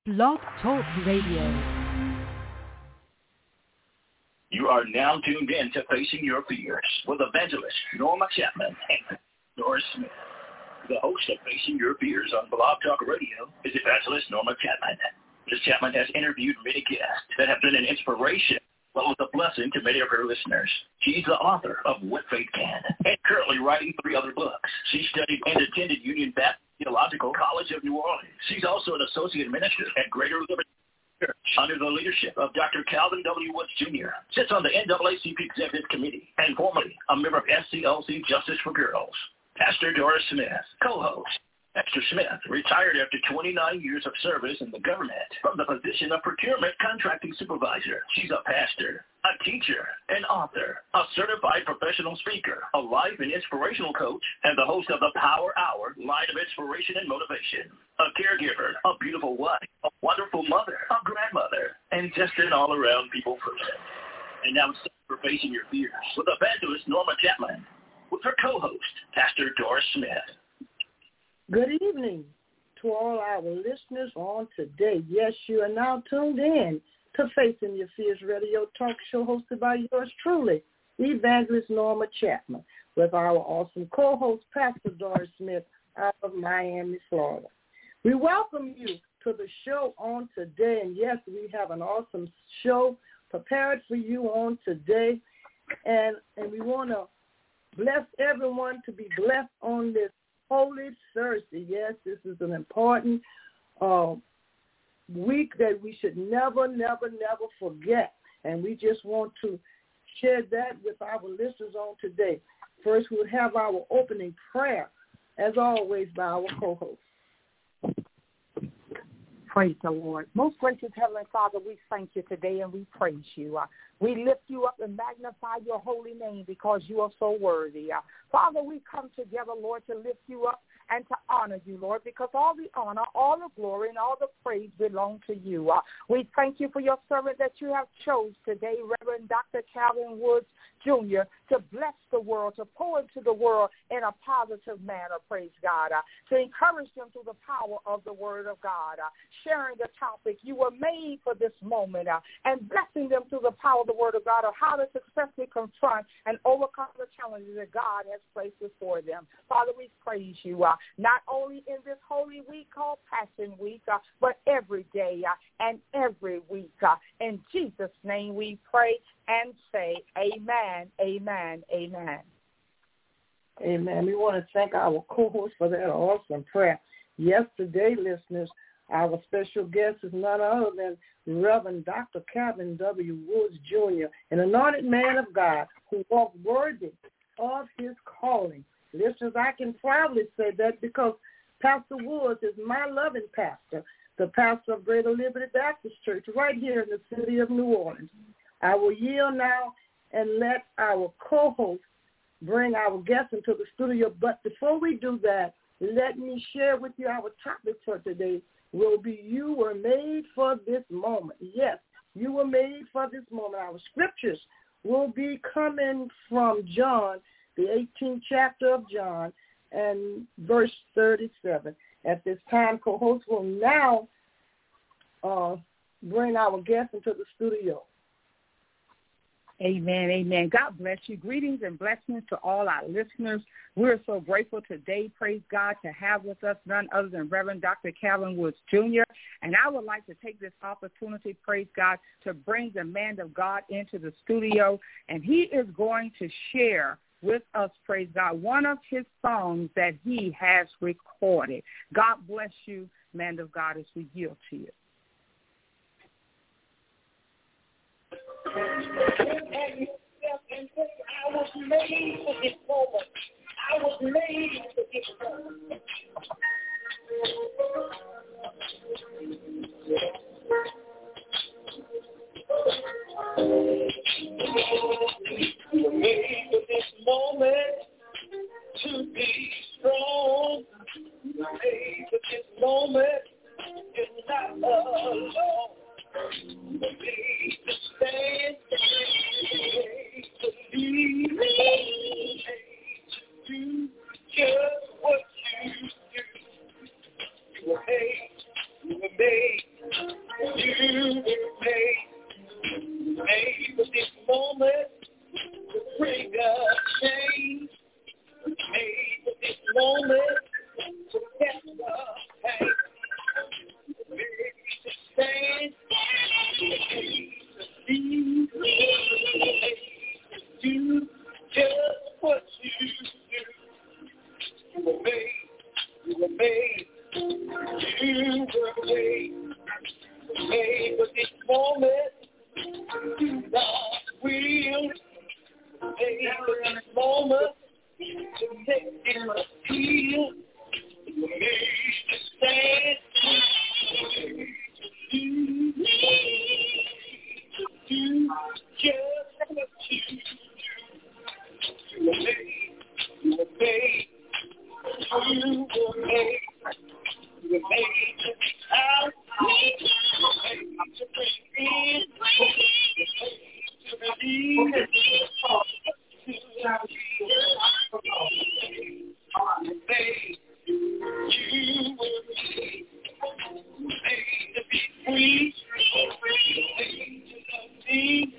Blog Talk Radio. You are now tuned in to Facing Your Fears with evangelist Norma Chapman and Doris Smith. The host of Facing Your Fears on Blog Talk Radio is evangelist Norma Chapman. Ms. Chapman has interviewed many guests that have been an inspiration, well, with a blessing to many of her listeners. She's the author of What Faith Can and currently writing 3 other books. She studied and attended Union Baptist Theological College of New Orleans. She's also an associate minister at Greater Liberty Church under the leadership of Dr. Calvin W. Woods, Jr., sits on the NAACP Executive Committee, and formerly a member of SCLC Justice for Girls. Pastor Doris Smith, co-host. Pastor Smith retired after 29 years of service in the government from the position of procurement contracting supervisor. She's a pastor, a teacher, an author, a certified professional speaker, a life and inspirational coach, and the host of the Power Hour line of inspiration and motivation. A caregiver, a beautiful wife, a wonderful mother, a grandmother, and just an all-around people person. And now it's time for Facing Your Fears with evangelist Norma Chapman with her co-host, Pastor Doris Smith. Good evening to all our listeners on today. Yes, you are now tuned in to Facing Your Fears radio talk show hosted by yours truly, Evangelist Norma Chapman, with our awesome co-host, Pastor Doris Smith, out of Miami, Florida. We welcome you to the show on today, and yes, we have an awesome show prepared for you on today, and we want to bless everyone to be blessed on this Holy Thursday. Yes, this is an important week that we should never forget. And we just want to share that with our listeners on today. First, we'll have our opening prayer, as always, by our co-host. Praise the Lord. Most gracious Heavenly Father, we thank you today and we praise you. We lift you up and magnify your holy name because you are so worthy. Father, we come together, Lord, to lift you up and to honor you, Lord, because all the honor, all the glory, and all the praise belong to you. We thank you for your servant that you have chose today, Reverend Dr. Calvin Woods, Jr., to bless the world, to pour into the world in a positive manner, praise God, to encourage them through the power of the word of God, sharing the topic you were made for this moment, and blessing them through the power of the word of God of how to successfully confront and overcome the challenges that God has placed before them. Father, we praise you, not only in this holy week called Passion Week, but every day and every week. In Jesus' name we pray and say amen, amen, amen. Amen. We want to thank our co-host for that awesome prayer. Yesterday, listeners, our special guest is none other than Reverend Dr. Calvin W. Woods, Jr., an anointed man of God who walked worthy of his calling. Listeners, I can proudly say that because Pastor Woods is my loving pastor, the pastor of Greater Liberty Baptist Church right here in the city of New Orleans. I will yield now and let our co-host bring our guests into the studio. But before we do that, let me share with you our topic for today will be you were made for this moment. Yes, you were made for this moment. Our scriptures will be coming from John, the 18th chapter of John, and verse 37. At this time, co-host will now bring our guests into the studio. Amen, amen. God bless you. Greetings and blessings to all our listeners. We're so grateful today, praise God, to have with us none other than Reverend Dr. Calvin Woods, Jr. And I would like to take this opportunity, praise God, to bring the man of God into the studio. And he is going to share with us, praise God, one of his songs that he has recorded. God bless you, man of God, as we yield to you. I was made for this moment. I was made for this moment. You were made for this moment to be strong. You were made for this moment. You're not alone. You were made to stand. To lead, to do just what you do. You were made made for this moment. God will made for this moment. To take in a field, made to stand. You do just what you do. You were made. You were made. You were made. You were made to be out. You were made to bring in. You were made to believe. You were made to be free. Made to love me.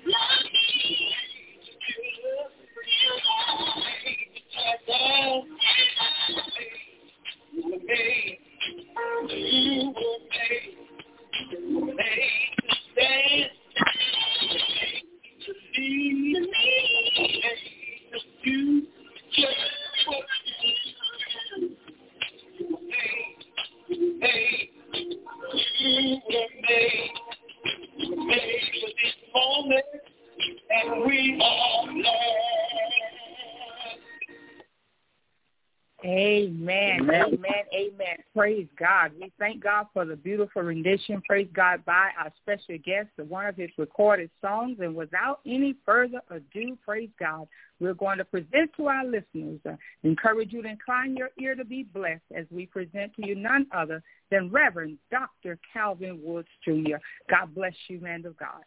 Praise God. We thank God for the beautiful rendition, praise God, by our special guest, one of his recorded songs. And without any further ado, praise God, we're going to present to our listeners, encourage you to incline your ear to be blessed as we present to you none other than Reverend Dr. Calvin Woods, Jr. God bless you, man of God.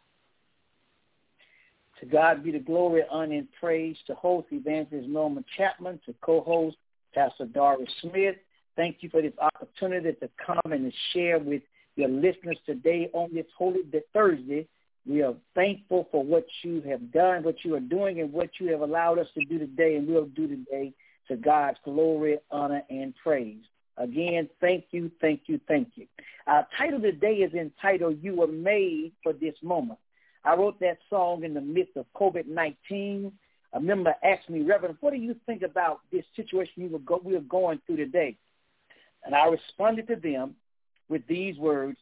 To God be the glory, honor, and praise. To host Evangelist Norma Chapman, to co-host Pastor Doris Smith. Thank you for this opportunity to come and to share with your listeners today on this Holy Thursday. We are thankful for what you have done, what you are doing, and what you have allowed us to do today and will do today. To God's glory, honor, and praise. Again, thank you, thank you, thank you. Our title today is entitled, You Were Made for This Moment. I wrote that song in the midst of COVID-19. A member asked me, Reverend, what do you think about this situation we are going through today? And I responded to them with these words,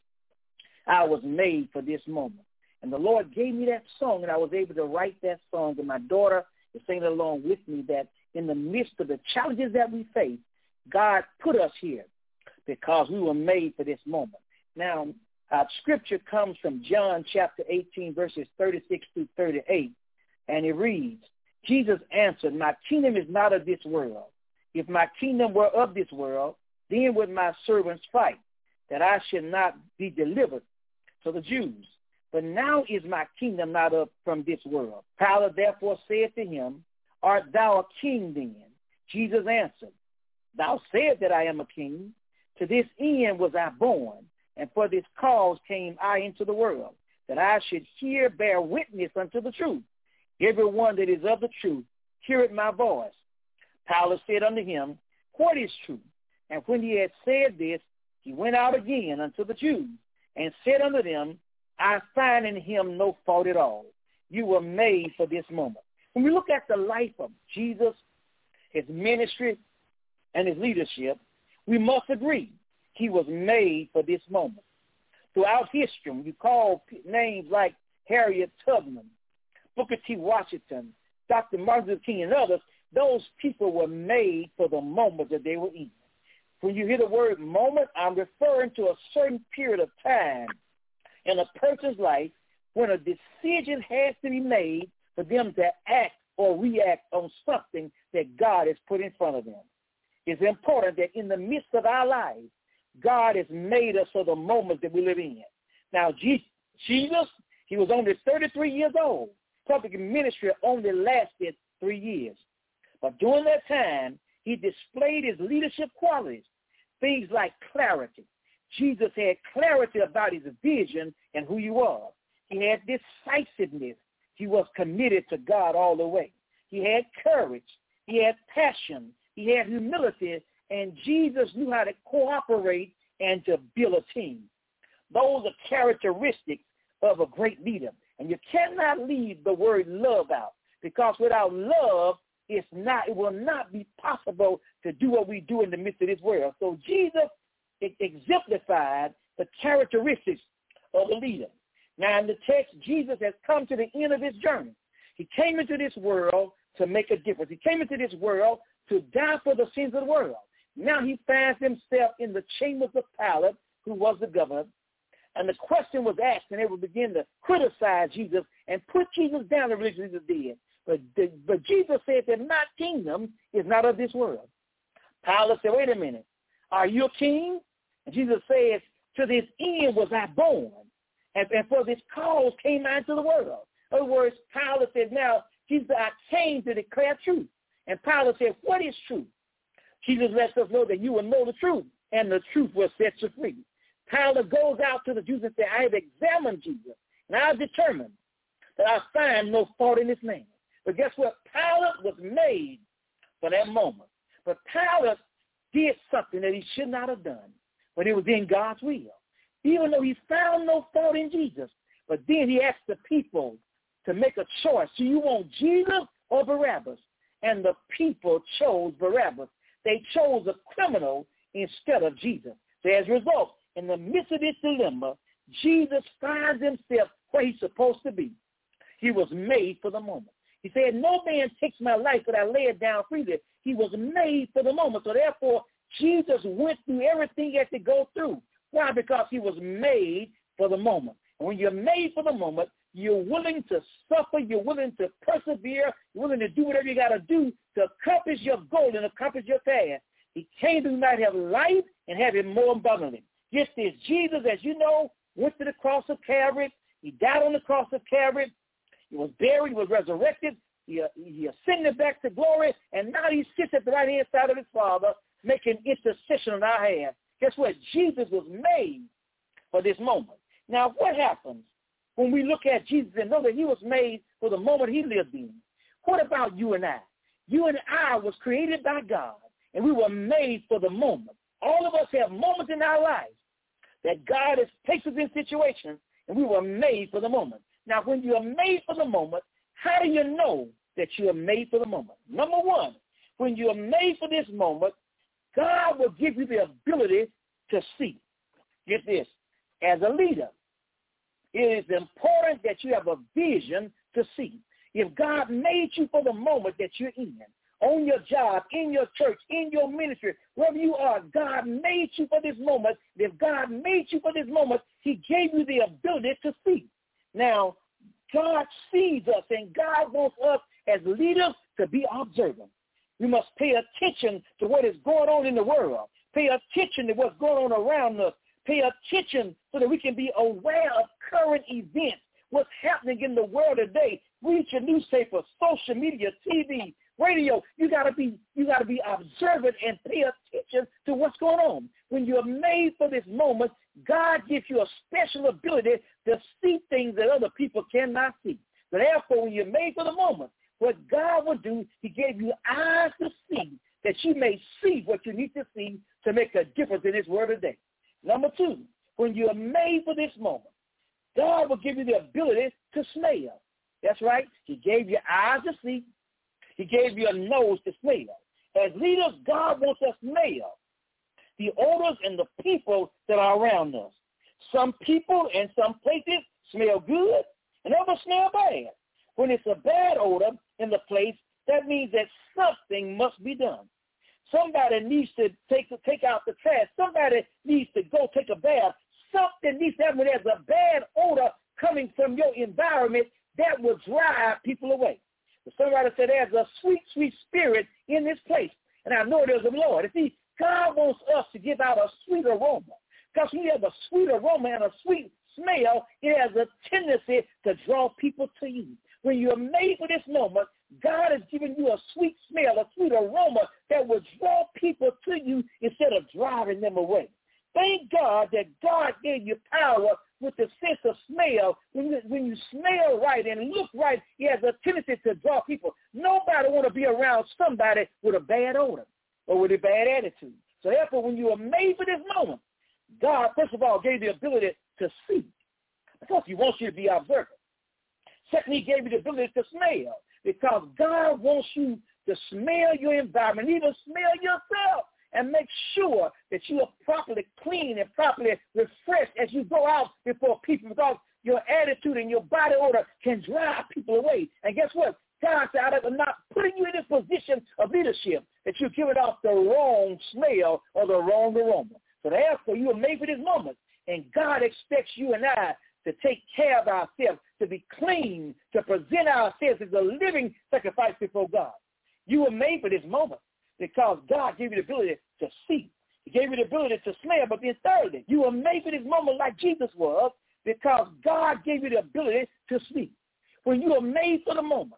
I was made for this moment. And the Lord gave me that song, and I was able to write that song. And my daughter is singing along with me that in the midst of the challenges that we face, God put us here because we were made for this moment. Now, our scripture comes from John chapter 18, verses 36 through 38, and it reads, Jesus answered, my kingdom is not of this world. If my kingdom were of this world, then would my servants fight, that I should not be delivered to the Jews. But now is my kingdom not up from this world. Pilate therefore said to him, Art thou a king then? Jesus answered, Thou said that I am a king. To this end was I born, and for this cause came I into the world, that I should here bear witness unto the truth. Everyone that is of the truth heareth my voice. Pilate said unto him, What is truth? And when he had said this, he went out again unto the Jews, and said unto them, I find in him no fault at all. You were made for this moment. When we look at the life of Jesus, his ministry, and his leadership, we must agree he was made for this moment. Throughout history, you call names like Harriet Tubman, Booker T. Washington, Dr. Martin Luther King, and others, those people were made for the moment that they were in. When you hear the word moment, I'm referring to a certain period of time in a person's life when a decision has to be made for them to act or react on something that God has put in front of them. It's important that in the midst of our lives, God has made us for the moment that we live in. Now, Jesus, he was only 33 years old. Public ministry only lasted 3 years. But during that time, he displayed his leadership qualities, things like clarity. Jesus had clarity about his vision and who he was. He had decisiveness. He was committed to God all the way. He had courage. He had passion. He had humility. And Jesus knew how to cooperate and to build a team. Those are characteristics of a great leader. And you cannot leave the word love out, because without love, it will not be possible to do what we do in the midst of this world. So Jesus exemplified the characteristics of a leader. Now, in the text, Jesus has come to the end of his journey. He came into this world to make a difference. He came into this world to die for the sins of the world. Now he finds himself in the chambers of Pilate, who was the governor, and the question was asked, and they would begin to criticize Jesus and put Jesus down, the religion Jesus did. But Jesus said that my kingdom is not of this world. Pilate said, wait a minute, are you a king? And Jesus says, to this end was I born, and for this cause came I into the world. In other words, Pilate said, now, Jesus, I came to declare truth. And Pilate said, what is truth? Jesus lets us know that you will know the truth, and the truth will set you free. Pilate goes out to the Jews and says, I have examined Jesus, and I have determined that I find no fault in this man. But guess what? Pilate was made for that moment. But Pilate did something that he should not have done, but it was in God's will. Even though he found no fault in Jesus, but then he asked the people to make a choice. Do you want Jesus or Barabbas? And the people chose Barabbas. They chose a criminal instead of Jesus. So as a result, in the midst of this dilemma, Jesus finds himself where he's supposed to be. He was made for the moment. He said, no man takes my life, but I lay it down freely. He was made for the moment. So therefore, Jesus went through everything he had to go through. Why? Because he was made for the moment. And when you're made for the moment, you're willing to suffer, you're willing to persevere, you're willing to do whatever you got to do to accomplish your goal and accomplish your task. He came that you might have life and have it more abundantly. Just as Jesus, as you know, went to the cross of Calvary. He died on the cross of Calvary. He was buried, he was resurrected, he ascended back to glory, and now he sits at the right-hand side of his Father making intercession on our behalf. Guess what? Jesus was made for this moment. Now, what happens when we look at Jesus and know that he was made for the moment he lived in? What about you and I? You and I was created by God, and we were made for the moment. All of us have moments in our lives that God has placed us in situations, and we were made for the moment. Now, when you are made for the moment, how do you know that you are made for the moment? Number one, when you are made for this moment, God will give you the ability to see. Get this. As a leader, it is important that you have a vision to see. If God made you for the moment that you're in, on your job, in your church, in your ministry, wherever you are, God made you for this moment. If God made you for this moment, he gave you the ability to see. Now, God sees us, and God wants us as leaders to be observant. We must pay attention to what is going on in the world. Pay attention to what's going on around us. Pay attention so that we can be aware of current events, what's happening in the world today. Read your newspaper, social media, TV, radio. You gotta be observant and pay attention to what's going on. When you're made for this moment, God gives you a special ability to see things that other people cannot see. So therefore, when you're made for the moment, what God will do, he gave you eyes to see, that you may see what you need to see to make a difference in this world today. Number two, when you're made for this moment, God will give you the ability to smell. That's right. He gave you eyes to see. He gave you a nose to smell. As leaders, God wants us to smell the odors and the people that are around us. Some people and some places smell good, and others smell bad. When it's a bad odor in the place, that means that something must be done. Somebody needs to take out the trash. Somebody needs to go take a bath. Something needs to happen when there's a bad odor coming from your environment that will drive people away. But somebody said there's a sweet, sweet spirit in this place, and I know there's a Lord. And see, God wants us to give out a sweet aroma, because when you have a sweet aroma and a sweet smell, it has a tendency to draw people to you. When you're made for this moment, God has given you a sweet smell, a sweet aroma that will draw people to you instead of driving them away. Thank God that God gave you power with the sense of smell. When you smell right and look right, it has a tendency to draw people. Nobody want to be around somebody with a bad odor or with a bad attitude. So therefore, when you are made for this moment, God, first of all, gave you the ability to see, because he wants you to be observant. Secondly, he gave you the ability to smell, because God wants you to smell your environment, even smell yourself. and make sure that you are properly clean and properly refreshed as you go out before people, because your attitude and your body odor can drive people away. And guess what? God said, I'm not putting you in this position of leadership that you're giving off the wrong smell or the wrong aroma. So therefore, you are made for this moment, and God expects you and I to take care of ourselves, to be clean, to present ourselves as a living sacrifice before God. You were made for this moment because God gave you the ability to see. He gave you the ability to smell. But then thirdly, you were made for this moment like Jesus was because God gave you the ability to speak. When you are made for the moment,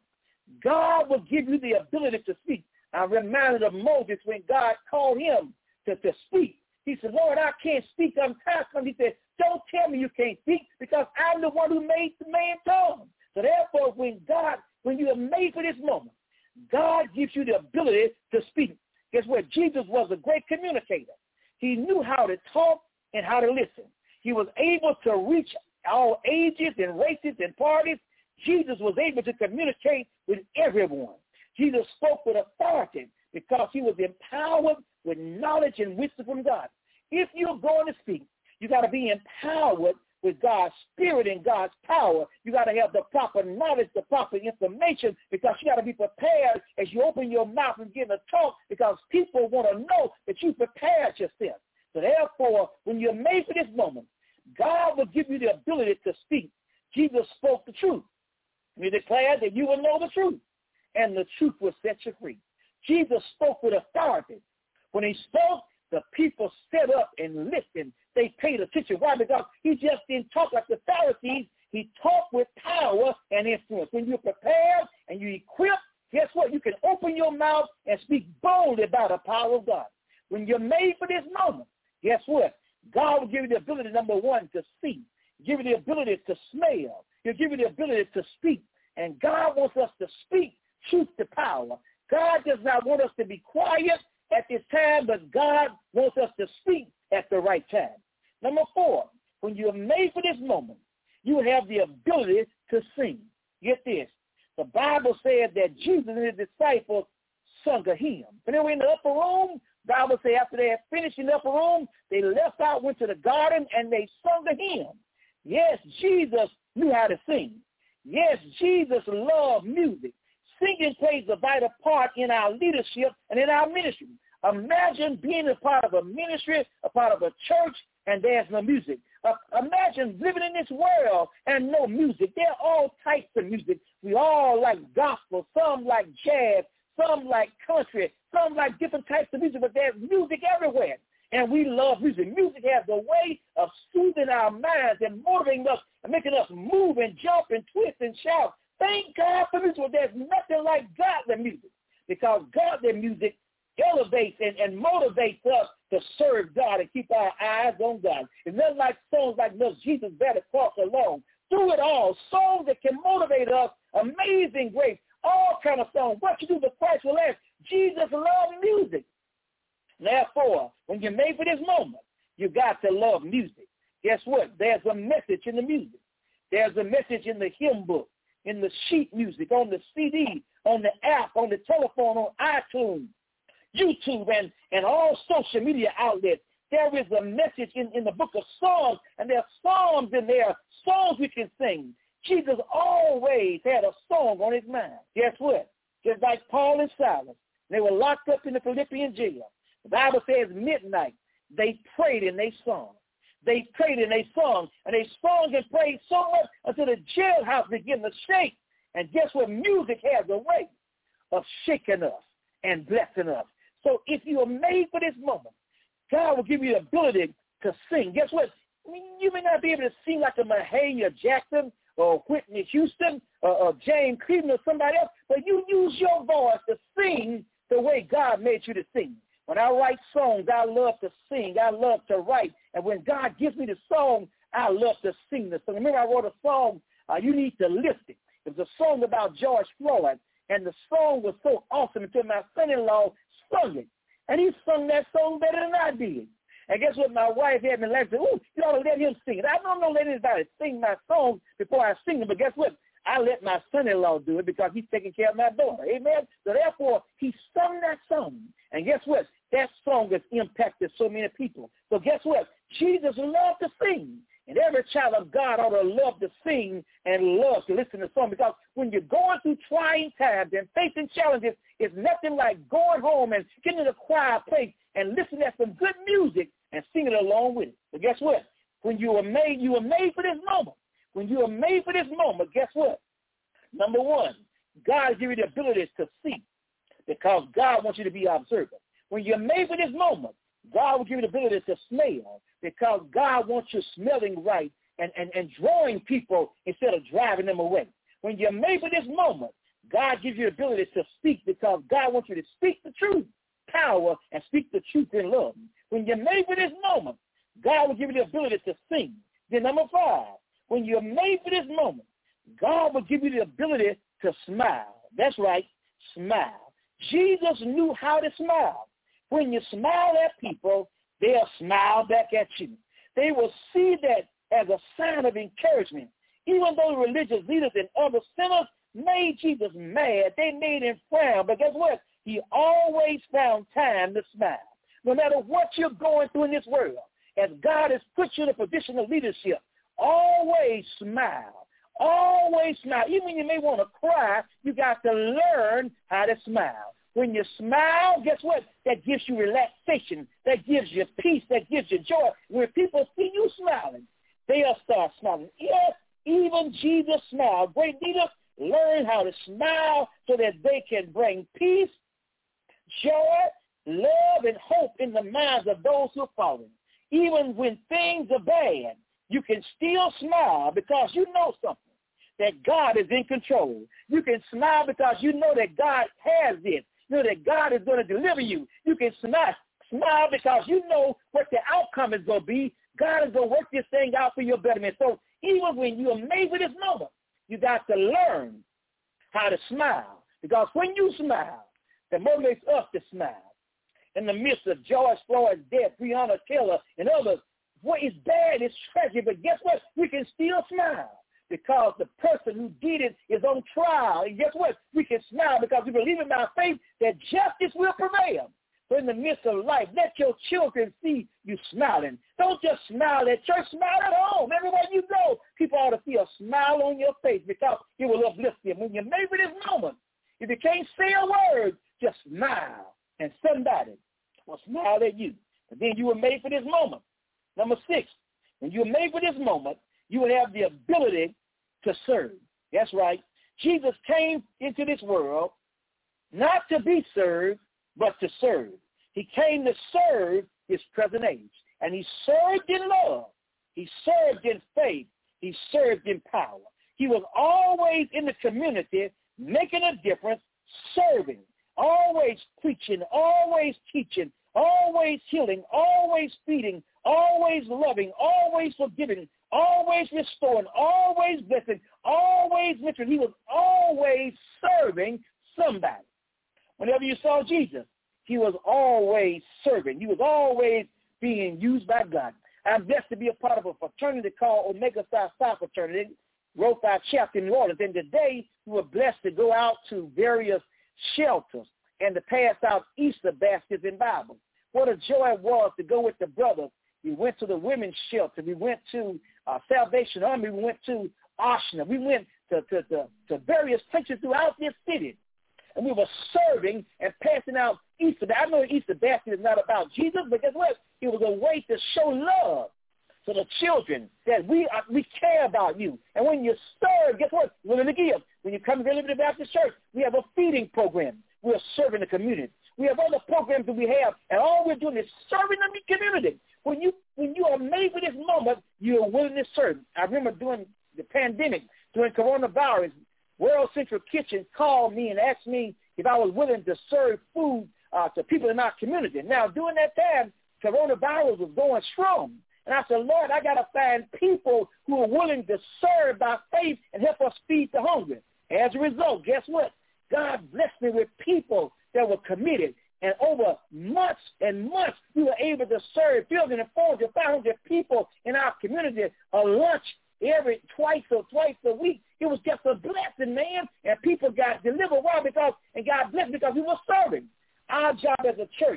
God will give you the ability to speak. I'm reminded of Moses when God called him to speak. He said, Lord, I can't speak. I'm tired. He said, don't tell me you can't speak because I'm the one who made the man's tongue. So therefore, when you are made for this moment, God gives you the ability to speak. Guess what? Jesus was a great communicator. He knew how to talk and how to listen. He was able to reach all ages and races and parties. Jesus was able to communicate with everyone. Jesus spoke with authority because he was empowered with knowledge and wisdom from God. If you're going to speak, you got to be empowered with God's spirit and God's power. You got to have the proper knowledge, the proper information, because you got to be prepared as you open your mouth and begin to talk, because people want to know that you prepared yourself. So therefore, when you're made for this moment, God will give you the ability to speak. Jesus spoke the truth. He declared that you will know the truth, and the truth will set you free. Jesus spoke with authority. When he spoke, the people stood up and listened. They paid attention. Why? Because he just didn't talk like the Pharisees. He talked with power and influence. When you're prepared and you're equipped, guess what? You can open your mouth and speak boldly about the power of God. When you're made for this moment, guess what? God will give you the ability, number one, to see. Give you the ability to smell. He'll give you the ability to speak. And God wants us to speak truth to power. God does not want us to be quiet at this time, but God wants us to speak at the right time. Number 4, when you're made for this moment, you have the ability to sing. Get this. The Bible said that Jesus and his disciples sung a hymn. When they were in the upper room, the Bible said after they had finished in the upper room, they left out, went to the garden, and they sung a hymn. Yes, Jesus knew how to sing. Yes, Jesus loved music. Singing plays a vital part in our leadership and in our ministry. Imagine being a part of a ministry, a part of a church, and there's no music. Imagine living in this world and no music. There are all types of music. We all like gospel, some like jazz, some like country, some like different types of music, but there's music everywhere. And we love music. Music has a way of soothing our minds and motivating us and making us move and jump and twist and shout. Thank God for music. Well, there's nothing like godly music, because godly music elevates and motivates us to serve God and keep our eyes on God. It's not like songs like "Must Jesus Better Cross Along." Through it all, songs that can motivate us, Amazing Grace, all kind of songs. What you do for Christ will last. Jesus loved music. Therefore, when you're made for this moment, you got to love music. Guess what? There's a message in the music. There's a message in the hymn book, in the sheet music, on the CD, on the app, on the telephone, on iTunes, YouTube, and all social media outlets. There is a message in the book of Psalms, and there are psalms in there, songs we can sing. Jesus always had a song on his mind. Guess what? Just like Paul and Silas, they were locked up in the Philippian jail. The Bible says midnight, they prayed and they sung. They prayed and they sung, and they sung and prayed so much until the jailhouse began to shake. And guess what? Music has a way of shaking us and blessing us. So if you are made for this moment, God will give you the ability to sing. Guess what? You may not be able to sing like a Mahalia Jackson or Whitney Houston or James Cleveland or somebody else, but you use your voice to sing the way God made you to sing. When I write songs, I love to sing. I love to write. And when God gives me the song, I love to sing the song. Remember, I wrote a song, You Need to Lift It. It was a song about George Floyd, and the song was so awesome until my son-in-law sung it. And he sung that song better than I did. And guess what? My wife had me laughing. Ooh, you ought to let him sing it. I don't let anybody sing my songs before I sing them, but guess what? I let my son-in-law do it because he's taking care of my daughter. Amen? So therefore, he sung that song. And guess what? that song has impacted so many people. So guess what? Jesus loved to sing. And every child of God ought to love to sing and love to listen to songs, because when you're going through trying times and facing challenges, it's nothing like going home and getting in a quiet place and listening to some good music and singing along with it. But guess what? When you were made for this moment. When you were made for this moment, guess what? Number one, God gives you the ability to see, because God wants you to be observant. When you're made for this moment, God will give you the ability to smell, because God wants you smelling right and drawing people instead of driving them away. When you're made for this moment, God gives you the ability to speak, because God wants you to speak the truth, power, and speak the truth in love. When you're made for this moment, God will give you the ability to sing. Then number 5, when you're made for this moment, God will give you the ability to smile. That's right, smile. Jesus knew how to smile. When you smile at people, they'll smile back at you. They will see that as a sign of encouragement. Even though religious leaders and other sinners made Jesus mad, they made him frown. But guess what? He always found time to smile. No matter what you're going through in this world, as God has put you in a position of leadership, always smile. Always smile. Even when you may want to cry, you got to learn how to smile. When you smile, guess what? That gives you relaxation. That gives you peace. That gives you joy. When people see you smiling, they'll start smiling. Yes, even Jesus smiled. Great leaders learn how to smile so that they can bring peace, joy, love, and hope in the minds of those who are following. Even when things are bad, you can still smile because you know something, that God is in control. You can smile because you know that God has it. You know that God is going to deliver you. You can smile because you know what the outcome is going to be. God is going to work this thing out for your betterment. So even when you are made for this moment, you got to learn how to smile. Because when you smile, that motivates us to smile. In the midst of George Floyd's death, Breonna Taylor, and others, what is bad is tragic, but guess what? We can still smile, because the person who did it is on trial. And guess what? We can smile because we believe in our faith that justice will prevail. So in the midst of life, let your children see you smiling. Don't just smile at church, smile at home. Everywhere you go, people ought to see a smile on your face, because it will uplift them. When you're made for this moment, if you can't say a word, just smile, and somebody will smile at you. And then you were made for this moment. Number 6, when you were made for this moment, you will have the ability to serve. That's right. Jesus came into this world not to be served, but to serve. He came to serve his present age. And he served in love. He served in faith. He served in power. He was always in the community, making a difference, serving, always preaching, always teaching, always healing, always feeding, always loving, always forgiving, always restoring, always blessing, always mentoring. He was always serving somebody. Whenever you saw Jesus, he was always serving. He was always being used by God. I'm blessed to be a part of a fraternity called Omega Psi Fraternity, Rho Phi Chapter in New Orleans. And today we were blessed to go out to various shelters and to pass out Easter baskets and Bibles. What a joy it was to go with the brothers. We went to the women's shelter. We went to Salvation Army. We went to Oshna. We went to various places throughout this city. And we were serving and passing out Easter. I know Easter basket is not about Jesus, but guess what? It was a way to show love to the children that we care about you. And when you serve, guess what? We're going to give. When you come to the Liberty Baptist Church, we have a feeding program. We're serving the community. We have other programs that we have, and all we're doing is serving the community. When you are made for this moment, you are willing to serve. I remember during the pandemic, during coronavirus, World Central Kitchen called me and asked me if I was willing to serve food to people in our community. Now, during that time, coronavirus was going strong. And I said, Lord, I got to find people who are willing to serve by faith and help us feed the hungry. As a result, guess what? God blessed me with people that were committed. And over months and months, we were able to serve 400 to 500 people in our community a lunch twice a week. It was just a blessing, man. And people got delivered. Why? And God blessed because we were serving. Our job as a church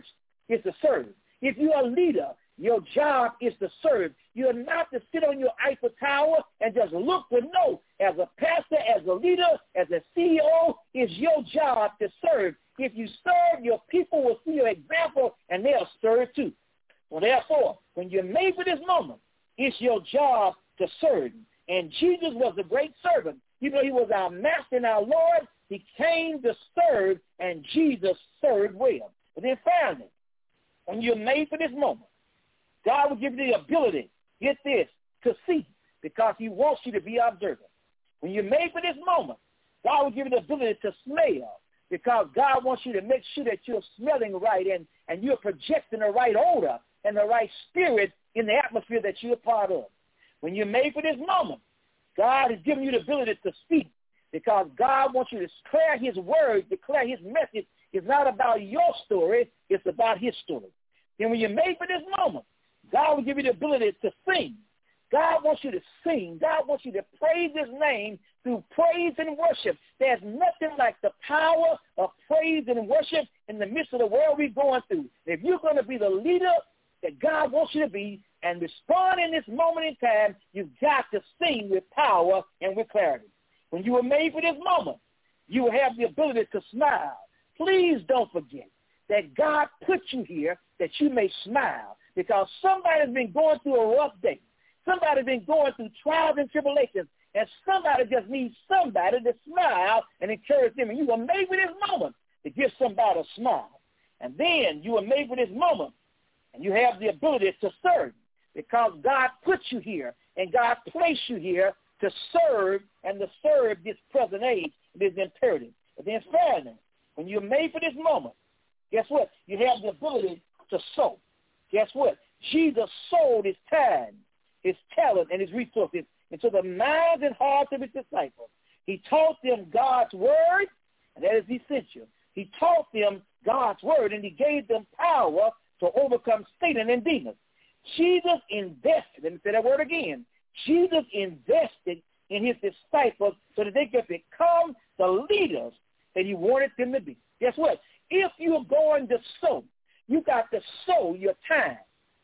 is to serve. If you're a leader, your job is to serve. You're not to sit on your Eiffel Tower and just look, but no, as a pastor, as a leader, as a CEO, it's your job to serve. If you serve, your people will see your example, and they'll serve too. So therefore, when you're made for this moment, it's your job to serve. And Jesus was a great servant. You know, he was our master and our Lord. He came to serve, and Jesus served well. But then finally, when you're made for this moment, God will give you the ability, get this, to see, because he wants you to be observant. When you're made for this moment, God will give you the ability to smell, because God wants you to make sure that you're smelling right and you're projecting the right odor and the right spirit in the atmosphere that you're a part of. When you're made for this moment, God has given you the ability to speak, because God wants you to declare his word, declare his message. It's not about your story, it's about his story. Then when you're made for this moment, God will give you the ability to sing. God wants you to sing. God wants you to praise his name through praise and worship. There's nothing like the power of praise and worship in the midst of the world we're going through. If you're going to be the leader that God wants you to be and respond in this moment in time, you've got to sing with power and with clarity. When you were made for this moment, you will have the ability to smile. Please don't forget that God put you here that you may smile, because somebody's been going through a rough day. Somebody's been going through trials and tribulations, and somebody just needs somebody to smile and encourage them. And you were made for this moment to give somebody a smile. And then you were made for this moment, and you have the ability to serve, because God put you here, and God placed you here to serve, and to serve this present age. It is imperative. And then finally, when you're made for this moment, guess what? You have the ability to sow. Guess what? Jesus sold his time, his talent, and his resources into the minds and hearts of his disciples. He taught them God's word, and that is essential. He taught them God's word, and he gave them power to overcome Satan and demons. Jesus invested, let me say that word again, Jesus invested in his disciples so that they could become the leaders that he wanted them to be. Guess what? If you're going to sow, you got to sow your time,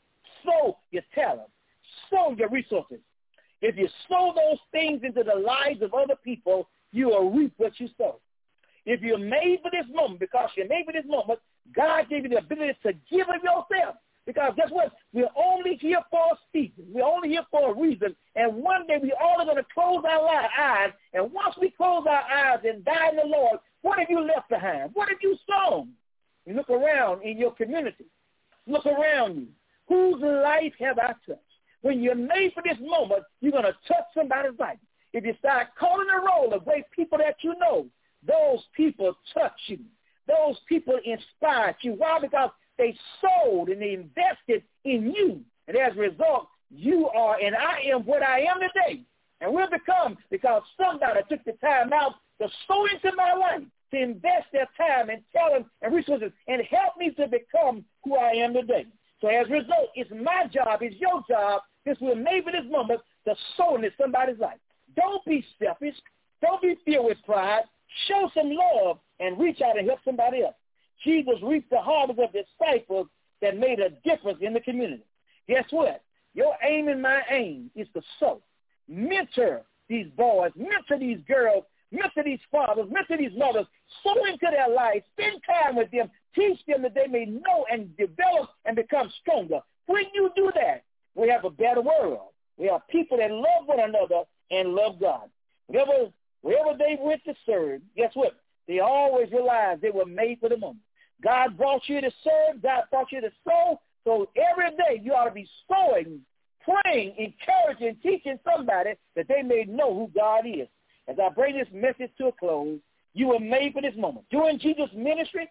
sow your talent, sow your resources. If you sow those things into the lives of other people, you will reap what you sow. If you're made for this moment, because you're made for this moment, God gave you the ability to give of yourself. Because guess what? We're only here for a season. We're only here for a reason. And one day we're all going to close our eyes. And once we close our eyes and die in the Lord, what have you left behind? What have you sown? You look around in your community. Look around you. Whose life have I touched? When you're made for this moment, you're going to touch somebody's life. If you start calling the roll of great people that you know, those people touch you. Those people inspired you. Why? Because they sold and they invested in you. And as a result, you are and I am what I am today. And will become because somebody took the time out to sow into my life, to invest their time and talent and resources and help me to become who I am today. So as a result, it's my job, it's your job, this we're made for this moment, to sow into somebody's life. Don't be selfish. Don't be filled with pride. Show some love and reach out and help somebody else. Jesus reaped the harvest of disciples that made a difference in the community. Guess what? Your aim and my aim is to sow. Mentor these boys, mentor these girls, mentor these fathers, mentor these mothers, sow into their lives, spend time with them, teach them that they may know and develop and become stronger. When you do that, we have a better world. We have people that love one another and love God. Wherever they went to serve, guess what? They always realized they were made for the moment. God brought you to serve. God brought you to sow. So every day you ought to be sowing, praying, encouraging, teaching somebody that they may know who God is. As I bring this message to a close, you were made for this moment. During Jesus' ministry,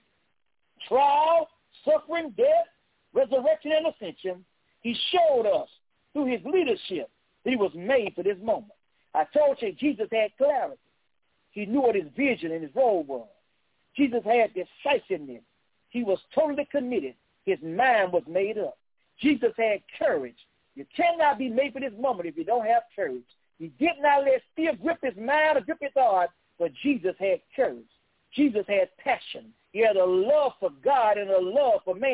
trial, suffering, death, resurrection, and ascension, he showed us through his leadership that he was made for this moment. I told you Jesus had clarity. He knew what his vision and his role was. Jesus had decisiveness. He was totally committed. His mind was made up. Jesus had courage. You cannot be made for this moment if you don't have courage. He did not let fear grip his mind or grip his heart, but Jesus had courage. Jesus had passion. He had a love for God and a love for man.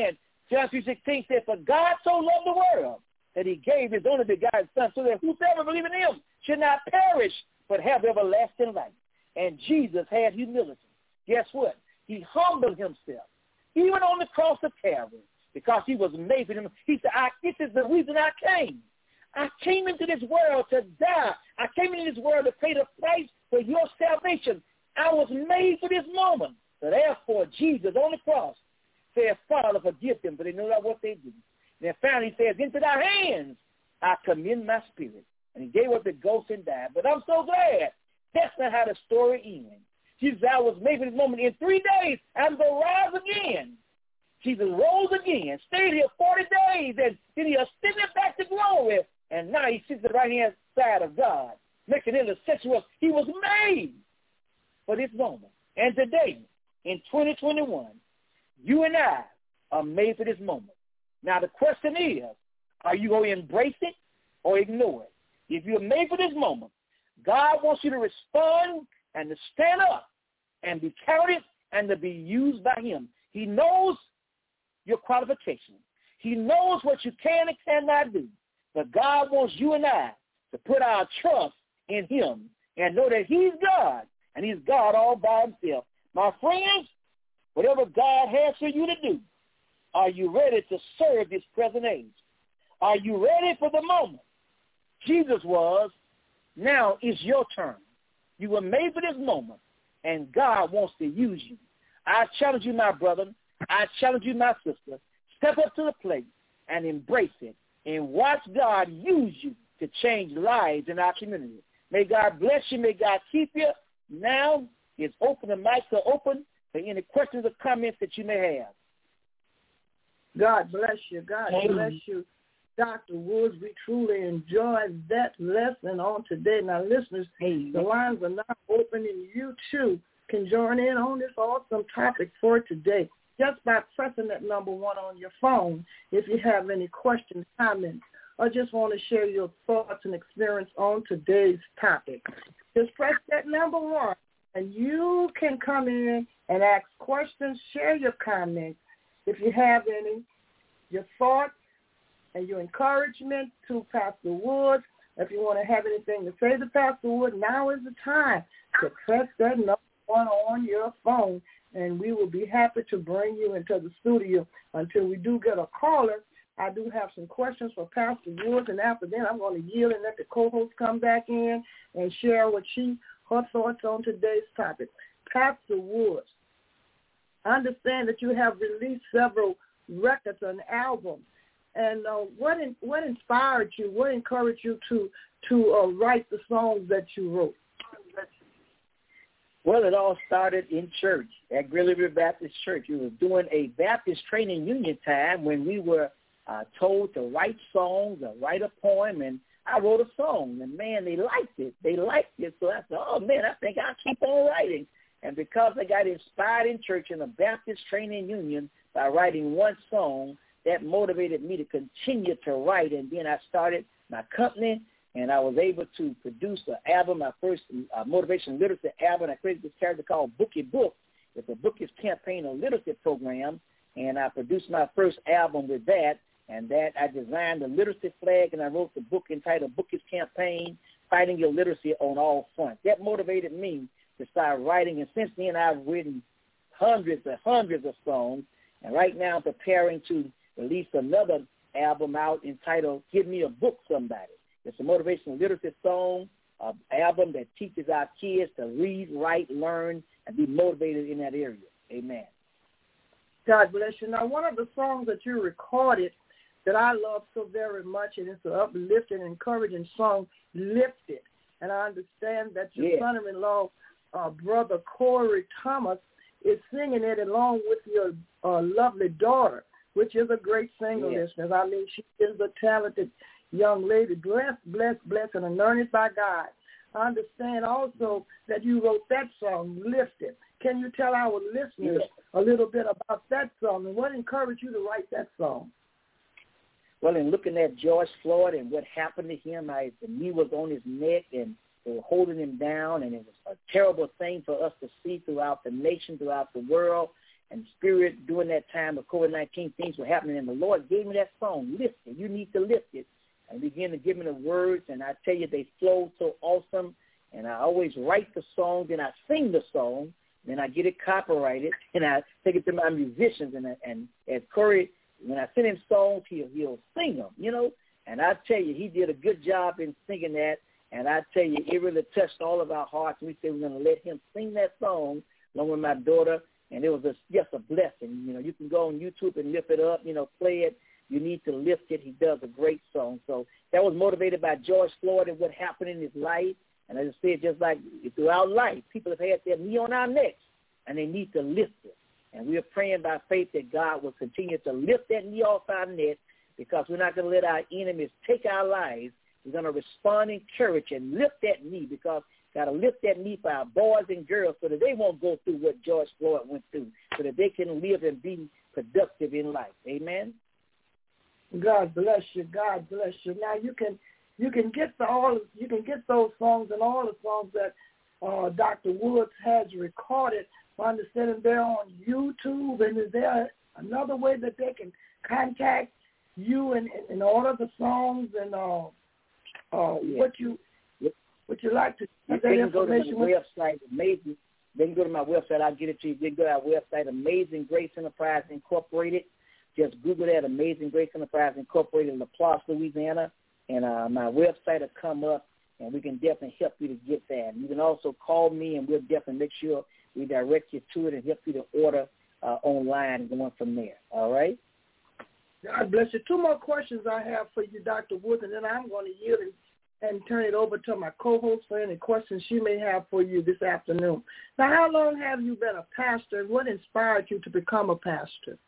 John 3:16 said, for God so loved the world that he gave his only begotten Son, so that whosoever believes in him should not perish, but have everlasting life. And Jesus had humility. Guess what? He humbled himself, even on the cross of Calvary, because he was made for him. He said, this is the reason I came. I came into this world to die. I came into this world to pay the price for your salvation. I was made for this moment. So therefore, Jesus on the cross said, Father, forgive them, for they know not what they do. And then finally he says, into thy hands I commend my spirit. And he gave up the ghost and died. But I'm so glad that's not how the story ends. Jesus said, I was made for this moment. In 3 days, I'm going to rise again. Jesus rose again, stayed here 40 days, and then he ascended back to glory. And now he sits at the right-hand side of God, making intercession. He was made for this moment. And today, in 2021, you and I are made for this moment. Now the question is, are you going to embrace it or ignore it? If you're made for this moment, God wants you to respond and to stand up and be counted and to be used by him. He knows your qualifications. He knows what you can and cannot do. But God wants you and I to put our trust in him and know that he's God, and he's God all by himself. My friends, whatever God has for you to do, are you ready to serve this present age? Are you ready for the moment? Jesus was. Now it's your turn. You were made for this moment, and God wants to use you. I challenge you, my brother. I challenge you, my sister. Step up to the plate and embrace it, and watch God use you to change lives in our community. May God bless you. May God keep you. Now it's open. The mics are open for any questions or comments that you may have. God bless you. God bless you, Dr. Woods. We truly enjoyed that lesson on today. Now, listeners, the lines are now open, and you, too, can join in on this awesome topic for today just by pressing that number 1 on your phone if you have any questions, comments, or just want to share your thoughts and experience on today's topic. Just press that number 1, and you can come in and ask questions, share your comments, if you have any, your thoughts and your encouragement to Pastor Wood. If you want to have anything to say to Pastor Wood, now is the time to press that number 1 on your phone, and we will be happy to bring you into the studio. Until we do get a caller, I do have some questions for Pastor Wood, and after that I'm going to yield and let the co-host come back in and share her thoughts on today's topic. Pastor Wood, I understand that you have released several records and albums. And what inspired you? What encouraged you to write the songs that you wrote? Well, it all started in church, at Greeley River Baptist Church. We were doing a Baptist training union time when we were told to write songs or write a poem, and I wrote a song. And, man, they liked it. So I said, oh, man, I think I'll keep on writing. And because I got inspired in church in a Baptist training union by writing one song, that motivated me to continue to write. And then I started my company, and I was able to produce an album, my first motivation literacy album. I created this character called Bookie Book. It's a Bookie's Campaign or Literacy Program, and I produced my first album with that. And that I designed the literacy flag, and I wrote the book entitled Bookie's Campaign, Fighting Your Literacy on All Fronts. That motivated me to start writing, and since then I've written hundreds of songs, and right now I'm preparing to release another album out entitled Give Me a Book Somebody. It's a motivational literacy song, an album that teaches our kids to read, write, learn, and be motivated in that area. Amen. God bless you. Now, one of the songs that you recorded that I love so very much, and it's an uplifting, encouraging song, Lifted. And I understand that your son-in-law, Brother Corey Thomas, is singing it along with your lovely daughter, which is a great singer, listeners. I mean, she is a talented young lady, blessed, and anointed by God. I understand also that you wrote that song, Lifted. Can you tell our listeners a little bit about that song and what encouraged you to write that song? Well, in looking at George Floyd and what happened to him, the knee was on his neck, and they were holding him down, and it was a terrible thing for us to see throughout the nation, throughout the world. and Spirit during that time of COVID-19, things were happening, and the Lord gave me that song, Lift It. You need to lift it. And began to give me the words, and I tell you, they flowed so awesome. And I always write the song, then I sing the song, then I get it copyrighted, and I take it to my musicians. And as Corey, when I send him songs, he'll sing them, you know. And I tell you, he did a good job in singing that. And I tell you, it really touched all of our hearts. We said we're going to let him sing that song along with my daughter, and it was just a blessing. You know, you can go on YouTube and lift it up, you know, play it. You need to lift it. He does a great song. So that was motivated by George Floyd and what happened in his life. And as I said, just like throughout life, people have had their knee on our necks, and they need to lift it. And we are praying by faith that God will continue to lift that knee off our neck, because we're not going to let our enemies take our lives. We're going to respond in courage and lift that knee, because got to lift that knee for our boys and girls so that they won't go through what George Floyd went through, so that they can live and be productive in life. Amen. God bless you. God bless you. Now you can get those songs and all the songs that Dr. Woods has recorded. I understand they're on YouTube. And is there another way that they can contact you and order the songs and what you like to get that information with? Website, amazing. They can go to my website. I'll get it to you. They can go to our website, Amazing Grace Enterprise Incorporated. Just Google that, Amazing Grace Enterprise Incorporated in LaPlace, Louisiana, and my website will come up, and we can definitely help you to get that. You can also call me, and we'll definitely make sure we direct you to it and help you to order online and going from there. All right? God bless you. Two more questions I have for you, Dr. Woods, and then I'm going to yield and turn it over to my co-host for any questions she may have for you this afternoon. Now, how long have you been a pastor, and what inspired you to become a pastor?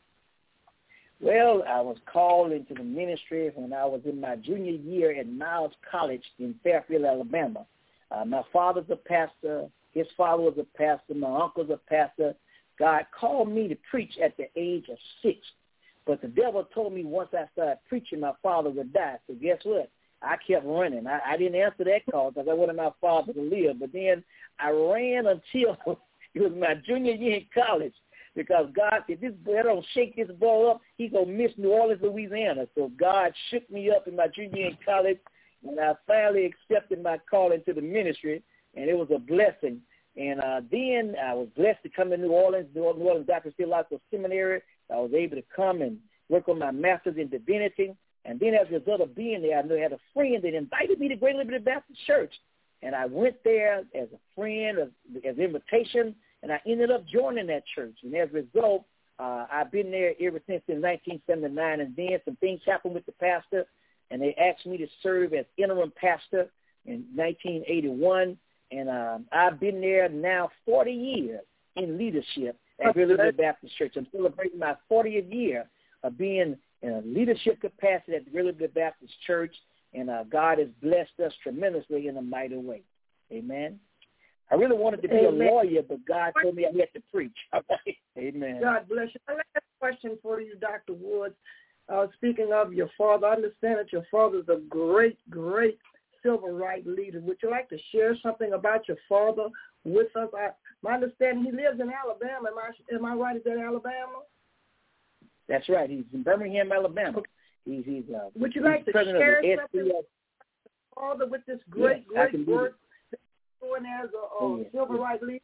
Well, I was called into the ministry when I was in my junior year at Miles College in Fairfield, Alabama. My father's a pastor. His father was a pastor. My uncle's a pastor. God called me to preach at the age of 6. But the devil told me once I started preaching, my father would die. So guess what? I kept running. I didn't answer that call because I wanted my father to live. But then I ran until it was my junior year in college, because God said, this boy, don't shake this boy up, he's going to miss New Orleans, Louisiana. So God shook me up in my junior year in college, and I finally accepted my call into the ministry, and it was a blessing. And then I was blessed to come to New Orleans Baptist Theological Seminary. I was able to come and work on my master's in divinity. And then as a result of being there, I knew I had a friend that invited me to Great Liberty Baptist Church. And I went there as a friend, as an invitation, and I ended up joining that church. And as a result, I've been there ever since in 1979. And then some things happened with the pastor, and they asked me to serve as interim pastor in 1981. And I've been there now 40 years in leadership at Great Liberty Baptist Church. I'm celebrating my 40th year of being in a leadership capacity at the Great Liberty Baptist Church. And God has blessed us tremendously in a mighty way. Amen. I really wanted to be a lawyer, but God told me I had to preach. Amen. God bless you. My last question for you, Dr. Woods. Speaking of your father, I understand that your father is a great, great civil rights leader. Would you like to share something about your father with us? My understanding, he lives in Alabama. Am I right? Is that Alabama? That's right. He's in Birmingham, Alabama. He's would you like to share something with your father with this great work doing as a civil rights leader?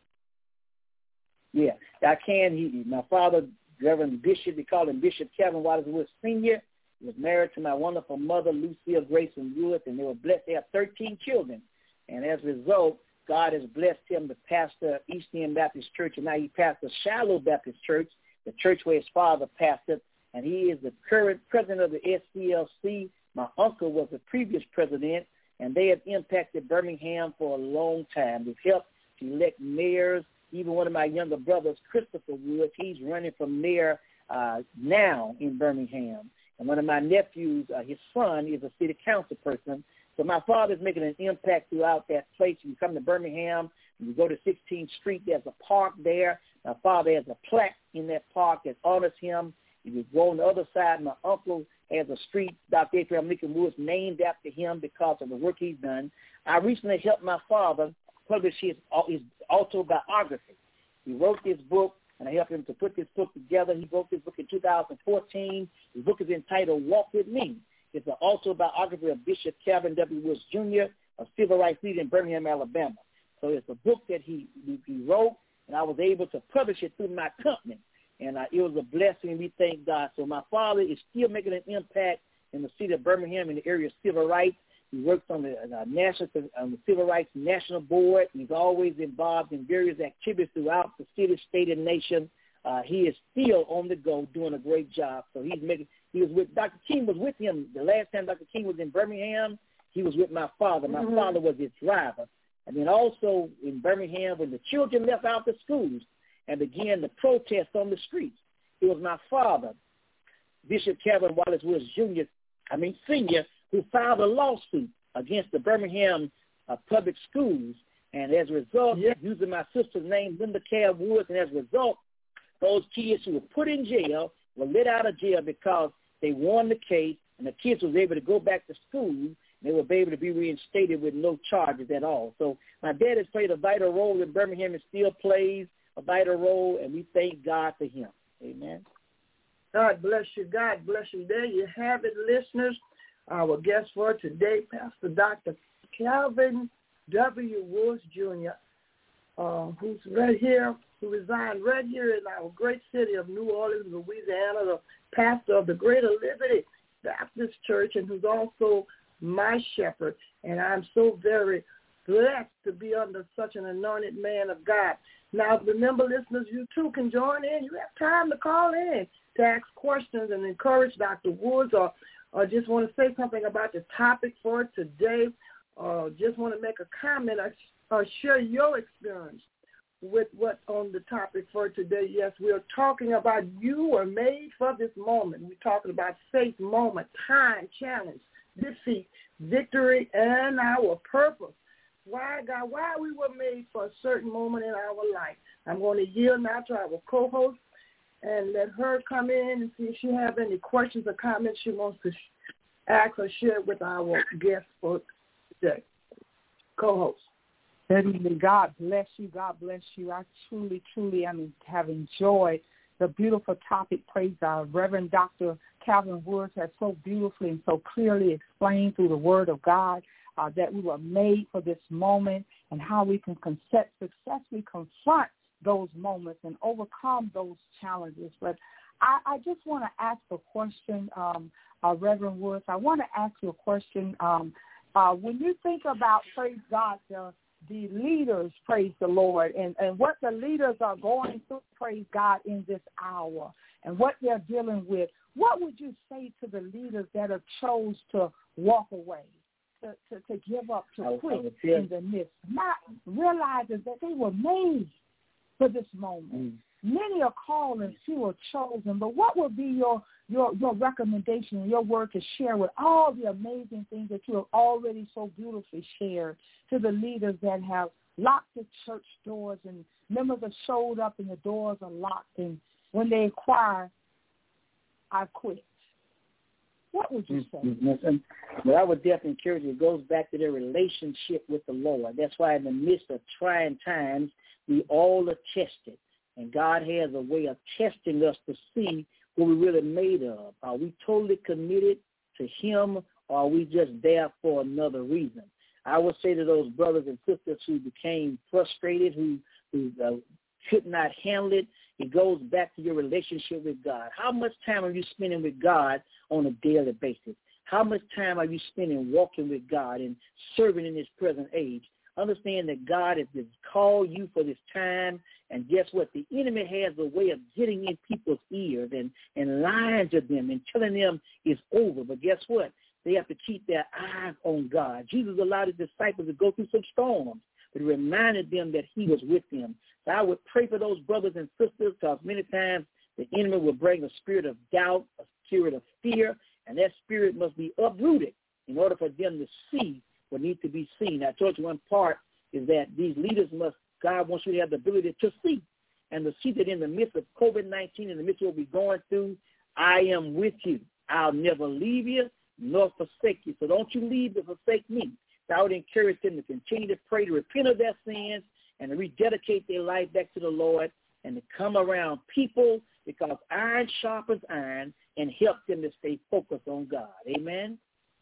Yeah, I can. My father, Reverend Bishop, we call him Bishop Kevin Waters Woods Sr., was married to my wonderful mother, Lucille Grayson Woods, and they were blessed. They have 13 children. And as a result, God has blessed him to pastor East End Baptist Church, and now he pastors Shiloh Baptist Church, the church where his father pastored, and he is the current president of the SCLC. My uncle was the previous president, and they have impacted Birmingham for a long time. They've helped to elect mayors. Even one of my younger brothers, Christopher Woods, he's running for mayor now in Birmingham. And one of my nephews, his son, is a city council person. So my father's making an impact throughout that place. You come to Birmingham, you go to 16th Street, there's a park there. My father has a plaque in that park that honors him. If you go on the other side, my uncle has a street, Dr. Abraham Lincoln Woods, named after him because of the work he's done. I recently helped my father publish his autobiography. He wrote this book, and I helped him to put this book together. He wrote this book in 2014. His book is entitled Walk With Me. It's an autobiography of Bishop Calvin W. Woods, Jr., a civil rights leader in Birmingham, Alabama. So it's a book that he wrote, and I was able to publish it through my company. And it was a blessing, and we thank God. So my father is still making an impact in the city of Birmingham in the area of civil rights. He works on the Civil Rights National Board. He's always involved in various activities throughout the city, state, and nation. He is still on the go doing a great job. So he was with Dr. King was with him. The last time Dr. King was in Birmingham, he was with my father. My father was his driver. And then also in Birmingham, when the children left out the schools and began to protest on the streets, it was my father, Bishop Calvin Wallace Woods Senior, who filed a lawsuit against the Birmingham public schools. And as a result, using my sister's name, Linda Cal Woods, and as a result, those kids who were put in jail were let out of jail because they won the case, and the kids was able to go back to school. They were able to be reinstated with no charges at all. So my dad has played a vital role in Birmingham and still plays a vital role, and we thank God for him. Amen. God bless you. God bless you. There you have it, listeners. Our guest for today, Pastor Dr. Calvin W. Woods, Jr., who's right here, who resides right here in our great city of New Orleans, Louisiana, the pastor of the Greater Liberty Baptist Church, and who's also my shepherd. And I'm so very blessed to be under such an anointed man of God. Now, remember, listeners, you too can join in. You have time to call in to ask questions and encourage Dr. Woods, or just want to say something about the topic for today, or just want to make a comment or share your experience with what on the topic for today. Yes, we're talking about you were made for this moment. We're talking about faith, moment, time, challenge, defeat, victory, and our purpose. Why, God, why we were made for a certain moment in our life. I'm going to yield now to our co-host and let her come in and see if she has any questions or comments she wants to ask or share with our guest for today. Co-host. God bless you. God bless you. I truly have enjoyed the beautiful topic. Praise God. Reverend Dr. Calvin Woods has so beautifully and so clearly explained through the Word of God that we were made for this moment and how we can successfully confront those moments and overcome those challenges. But I just want to ask a question, Reverend Woods. I want to ask you a question. When you think about, praise God, the leaders, praise the Lord, and what the leaders are going through, praise God, in this hour and what they're dealing with, what would you say to the leaders that have chose to walk away, to give up, to quit in the midst, not realizing that they were made for this moment? Many are called and few are chosen, but what would be your recommendation and your word to share with all the amazing things that you have already so beautifully shared to the leaders that have locked the church doors and members have showed up and the doors are locked, and when they inquire, I quit? What would you say? Well, I would definitely encourage you. It goes back to their relationship with the Lord. That's why in the midst of trying times, we all are tested. And God has a way of testing us to see what we're really made of. Are we totally committed to Him, or are we just there for another reason? I would say to those brothers and sisters who became frustrated, who could not handle it, it goes back to your relationship with God. How much time are you spending with God on a daily basis? How much time are you spending walking with God and serving in this present age? Understand that God has called you for this time, and guess what? The enemy has a way of getting in people's ears and lying to them and telling them it's over. But guess what? They have to keep their eyes on God. Jesus allowed His disciples to go through some storms, but He reminded them that He was with them. So I would pray for those brothers and sisters, because many times the enemy will bring a spirit of doubt, a spirit of fear, and that spirit must be uprooted in order for them to see what needs to be seen. I told you one part is that these leaders God wants you to have the ability to see, and to see that in the midst of COVID-19, in the midst of what we're going through, I am with you. I'll never leave you nor forsake you. So don't you leave or forsake me. So I would encourage them to continue to pray, to repent of their sins, and to rededicate their life back to the Lord, and to come around people because iron sharpens iron and help them to stay focused on God. Amen?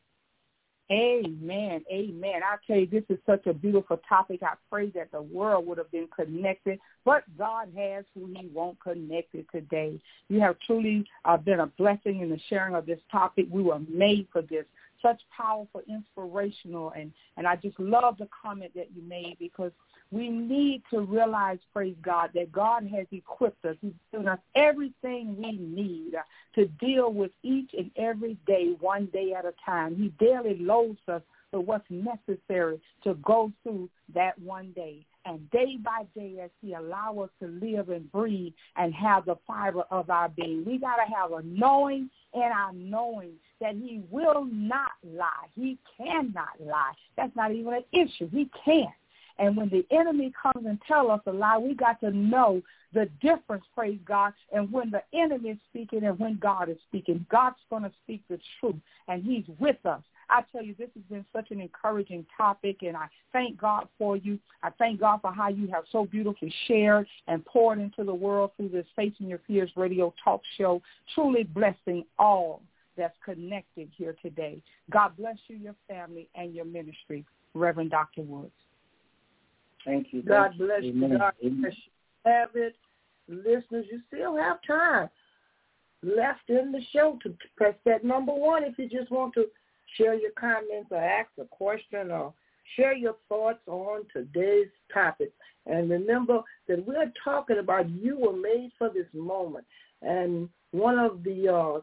Amen. Amen. I tell you, this is such a beautiful topic. I pray that the world would have been connected, but God has who he wants connected today. You have truly been a blessing in the sharing of this topic. We were made for this. Such powerful, inspirational, and I just love the comment that you made, because we need to realize, praise God, that God has equipped us. He's given us everything we need to deal with each and every day, one day at a time. He daily loads us with what's necessary to go through that one day. And day by day, as he allows us to live and breathe and have the fiber of our being, we got to have a knowing and our knowing that he will not lie. He cannot lie. That's not even an issue. He can't. And when the enemy comes and tells us a lie, we got to know the difference, praise God, and when the enemy is speaking and when God is speaking. God's going to speak the truth, and he's with us. I tell you, this has been such an encouraging topic, and I thank God for you. I thank God for how you have so beautifully shared and poured into the world through this Facing Your Fears radio talk show, truly blessing all that's connected here today. God bless you, your family, and your ministry. Reverend Dr. Woods. Thank you. God bless you. Amen. God bless you. Have it. Listeners, you still have time left in the show to press that number 1 if you just want to share your comments or ask a question or share your thoughts on today's topic. And remember that we're talking about you were made for this moment. And one of the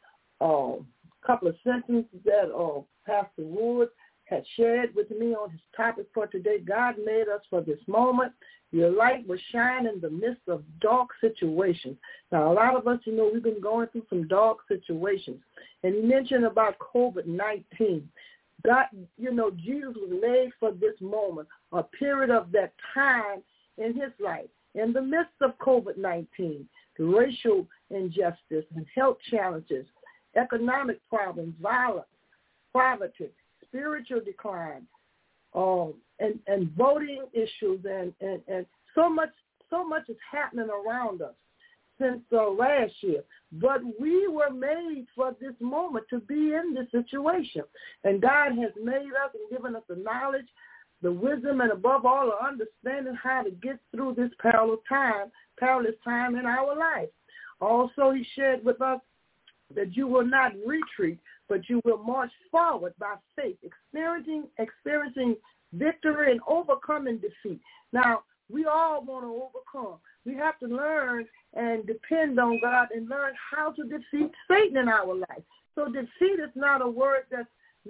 couple of sentences that Pastor Wood had shared with me on his topic for today, God made us for this moment. Your light will shine in the midst of dark situations. Now, a lot of us, we've been going through some dark situations. And he mentioned about COVID-19. God, Jesus was made for this moment, a period of that time in his life. In the midst of COVID-19, the racial injustice and health challenges, economic problems, violence, poverty, spiritual decline, and voting issues, and so much is happening around us since last year. But we were made for this moment to be in this situation. And God has made us and given us the knowledge, the wisdom, and above all, the understanding how to get through this perilous time in our life. Also, he shared with us that you will not retreat, but you will march forward by faith, experiencing victory and overcoming defeat. Now, we all want to overcome. We have to learn and depend on God and learn how to defeat Satan in our life. So defeat is not a word that's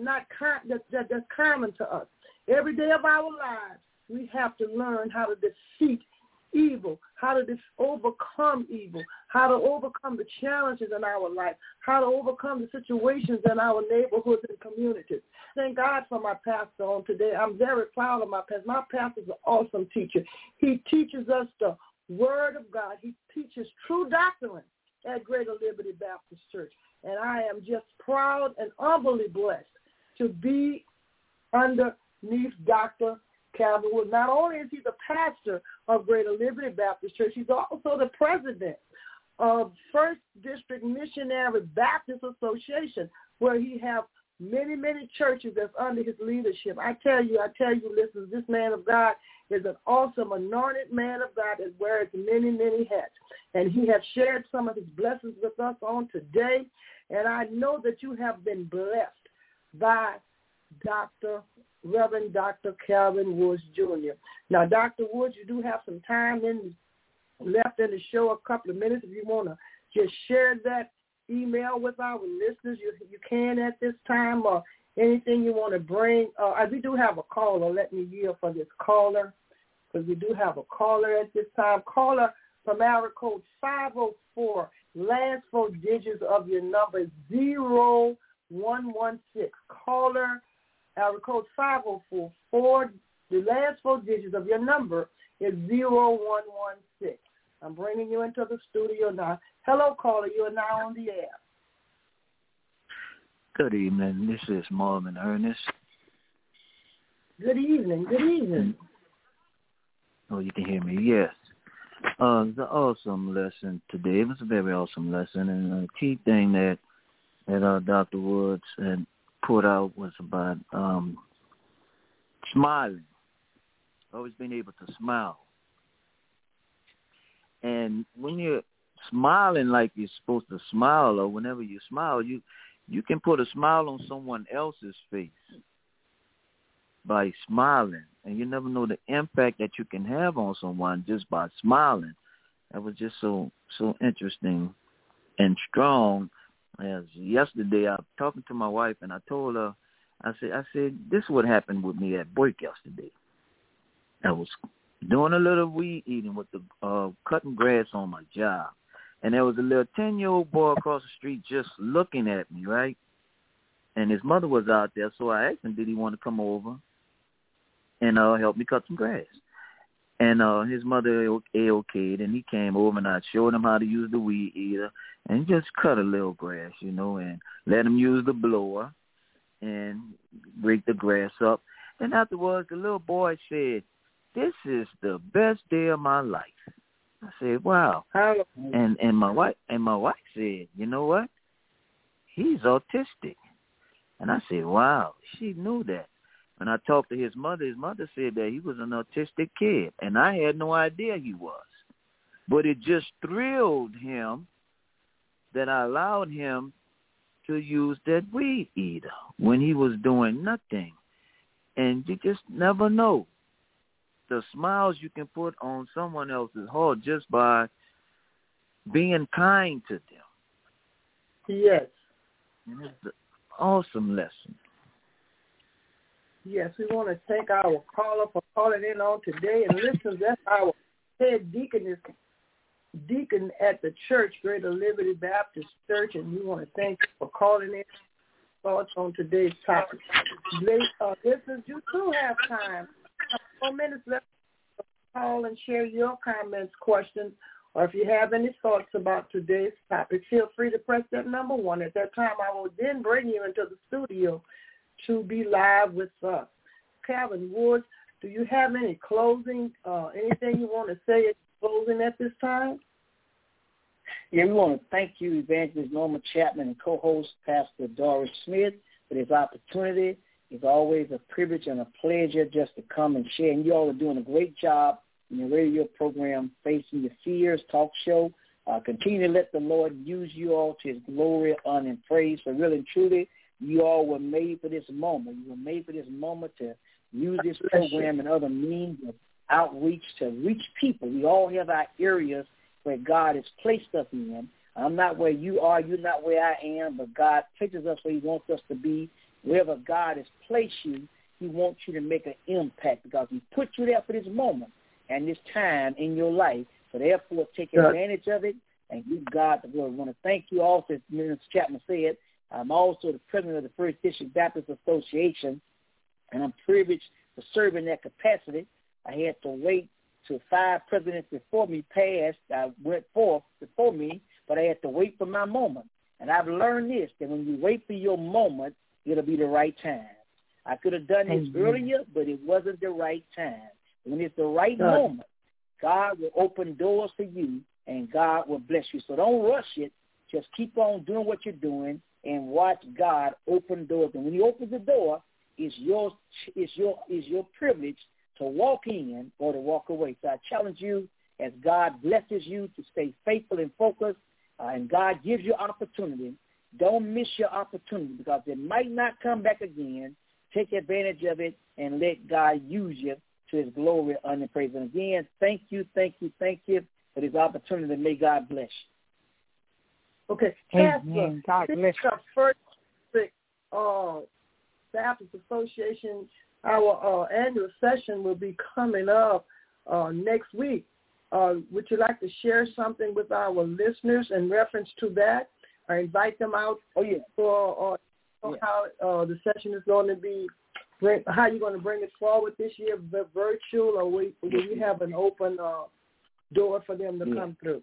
common to us. Every day of our lives, we have to learn how to defeat evil, how to overcome evil, how to overcome the challenges in our life, how to overcome the situations in our neighborhoods and communities. Thank God for my pastor on today. I'm very proud of my pastor. My pastor is an awesome teacher. He teaches us the Word of God. He teaches true doctrine at Greater Liberty Baptist Church. And I am just proud and humbly blessed to be underneath Dr. Calvin Wood. Not only is he the pastor of Greater Liberty Baptist Church, he's also the president of First District Missionary Baptist Association, where he has many, many churches that's under his leadership. I tell you, listeners, this man of God is an awesome anointed man of God that wears many, many hats. And he has shared some of his blessings with us on today. And I know that you have been blessed by Reverend Dr. Calvin Woods, Jr. Now, Dr. Woods, you do have some time left in the show, a couple of minutes. If you want to just share that email with our listeners, you can at this time, or anything you want to bring. We do have a caller. Let me yield for this caller, because we do have a caller at this time. Caller from area code 504. Last 4 digits of your number is 0116. Caller, area code 504. The last 4 digits of your number is 0116. I'm bringing you into the studio now. Hello, caller. You are now on the air. Good evening. This is Marvin Ernest. Good evening. Good evening. Oh, you can hear me. Yes. It's an awesome lesson today. It was a very awesome lesson, and the key thing that Dr. Woods had put out was about smiling. Always being able to smile. And when you're smiling like you're supposed to smile, or whenever you smile, you can put a smile on someone else's face by smiling. And you never know the impact that you can have on someone just by smiling. That was just so interesting and strong. As yesterday, I was talking to my wife, and I told her, I said, this is what happened with me at work yesterday. I was doing a little weed eating with the cutting grass on my job. And there was a little 10-year-old boy across the street just looking at me, right? And his mother was out there, so I asked him, did he want to come over and help me cut some grass? And his mother okayed, and he came over, and I showed him how to use the weed eater and just cut a little grass, and let him use the blower and break the grass up. And afterwards, the little boy said, this is the best day of my life. I said, wow. And my wife said, you know what? He's autistic. And I said, wow, she knew that. When I talked to his mother said that he was an autistic kid, and I had no idea he was. But it just thrilled him that I allowed him to use that weed eater when he was doing nothing. And you just never know the smiles you can put on someone else's heart just by being kind to them. Yes. And it's an awesome lesson. Yes, we want to thank our caller for calling in on today. And listen, that's our head deacon at the church, Greater Liberty Baptist Church, and we want to thank you for calling in. Thoughts on today's topic. Listeners, you too have time. 4 minutes left to call and share your comments, questions, or if you have any thoughts about today's topic, feel free to press that number 1. At that time, I will then bring you into the studio to be live with us. Calvin Woods, do you have any closing, anything you want to say at closing at this time? Yeah, we want to thank you, Evangelist Norma Chapman and co-host Pastor Doris Smith, for this opportunity. It's always a privilege and a pleasure just to come and share. And you all are doing a great job in your radio program, Facing Your Fears talk show. Continue to let the Lord use you all to his glory, honor, and praise. So really and truly, you all were made for this moment. You were made for this moment to use this program and other means of outreach to reach people. We all have our areas where God has placed us in. I'm not where you are. You're not where I am, but God places us where he wants us to be. Wherever God has placed you, he wants you to make an impact because he put you there for this moment and this time in your life. So therefore, take advantage of it and give God the glory. I want to thank you also, as Minister Chapman said. I'm also the president of the First District Baptist Association, and I'm privileged to serve in that capacity. I had to wait till 5 presidents before me passed. I went forth before me, but I had to wait for my moment. And I've learned this, that when you wait for your moment, it'll be the right time. I could have done this earlier, but it wasn't the right time. When it's the right moment, God will open doors for you, and God will bless you. So don't rush it. Just keep on doing what you're doing and watch God open doors. And when he opens the door, it's your privilege to walk in or to walk away. So I challenge you, as God blesses you, to stay faithful and focused, and God gives you opportunity. Don't miss your opportunity because it might not come back again. Take advantage of it and let God use you to his glory, honor, and praise. And again, thank you for this opportunity. May God bless you. Okay. Amen. God bless you. First Baptist Association, our annual session will be coming up next week. Would you like to share something with our listeners in reference to that? Or invite them out for how the session is going to be, how you're going to bring it forward this year, virtual, or will you have an open door for them to come through?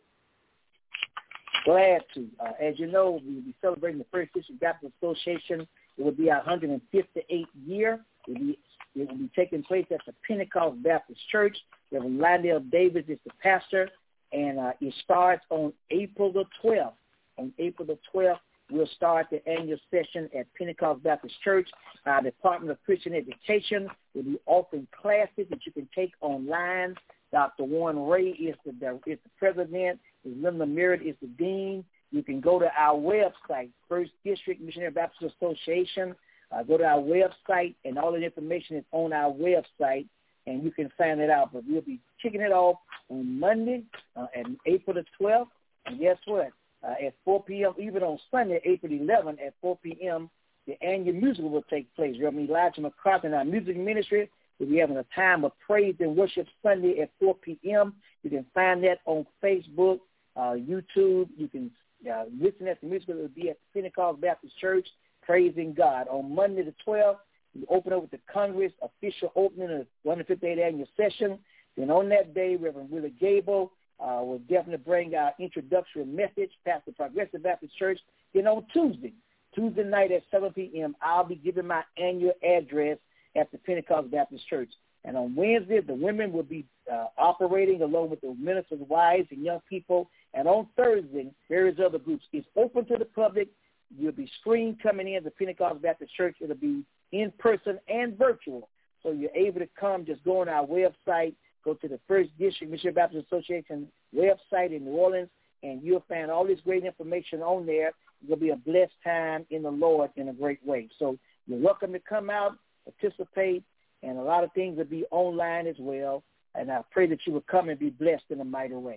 Glad to. As you know, we'll be celebrating the First District Baptist Association. It will be our 158th year. It will be taking place at the Pentecost Baptist Church. Reverend Lionel Davis is the pastor. and it starts on April the 12th. On April the 12th, we'll start the annual session at Pentecost Baptist Church. Our Department of Christian Education will be offering classes that you can take online. Dr. Warren Ray is the president. Linda Merritt is the dean. You can go to our website, First District Missionary Baptist Association. Go to our website, and all the information is on our website, and you can find it out. But we'll be kicking it off on Monday, and April the 12th. And guess what? At 4 p.m., even on Sunday, April 11th, at 4 p.m., the annual musical will take place. Reverend Elijah McCarthy and our music ministry will be having a time of praise and worship Sunday at 4 p.m. You can find that on Facebook, YouTube. You can listen at the musical. It will be at Pentecost Baptist Church, praising God. On Monday the 12th, we open up with the Congress official opening of the 158th annual session. Then on that day, Reverend Willie Gable will definitely bring our introductory message, Pastor Progressive Baptist Church. Then on Tuesday night at 7 p.m., I'll be giving my annual address at the Pentecost Baptist Church. And on Wednesday, the women will be operating along with the ministers' wives and young people. And on Thursday, various other groups. It's open to the public. You'll be screened coming in the Pentecost Baptist Church. It'll be in person and virtual. So you're able to come. Just go on our website. Go to the First District Missionary Baptist Association website in New Orleans, and you'll find all this great information on there. It'll be a blessed time in the Lord in a great way. So you're welcome to come out, participate, and a lot of things will be online as well. And I pray that you will come and be blessed in a mighty way.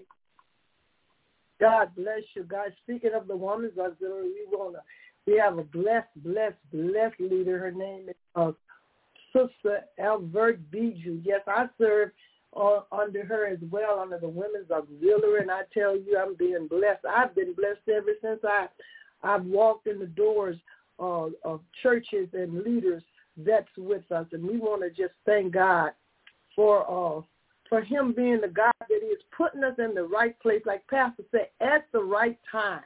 God bless you, guys. Speaking of the Women's Auxiliary, we have a blessed leader. Her name is Sister Albert Bijou. Yes, I serve under her as well, under the Women's Auxiliary, and I tell you, I'm being blessed. I've been blessed ever since I've walked in the doors of churches and leaders that's with us, and we want to just thank God for him being the God that is putting us in the right place, like Pastor said, at the right time,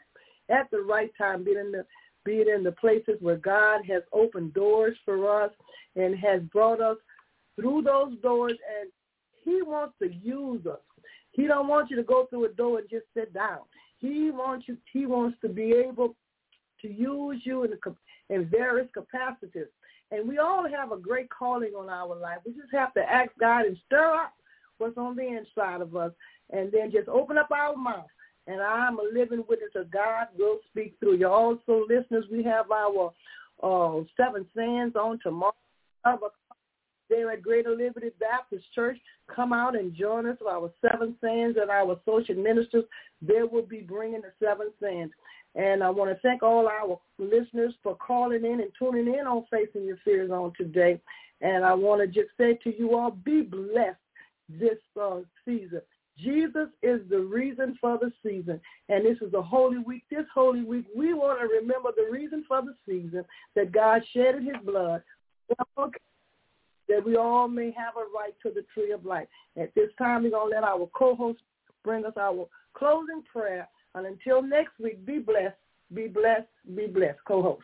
being in the places where God has opened doors for us and has brought us through those doors, and he wants to use us. He don't want you to go through a door and just sit down. He wants to be able to use you in various capacities. And we all have a great calling on our life. We just have to ask God and stir up what's on the inside of us, and then just open up our mouth. And I'm a living witness of God will speak through you. Also, listeners, we have our Seven Sands on tomorrow. They're at Greater Liberty Baptist Church. Come out and join us for our Seven Sands and our associate ministers. They will be bringing the Seven Sands. And I want to thank all our listeners for calling in and tuning in on Facing Your Fears on today. And I want to just say to you all, be blessed this season. Jesus is the reason for the season, and this is a holy week. This holy week, we want to remember the reason for the season, that God shedded his blood, that we all may have a right to the tree of life. At this time, we're going to let our co-host bring us our closing prayer. And until next week, be blessed, be blessed, be blessed. Co-host.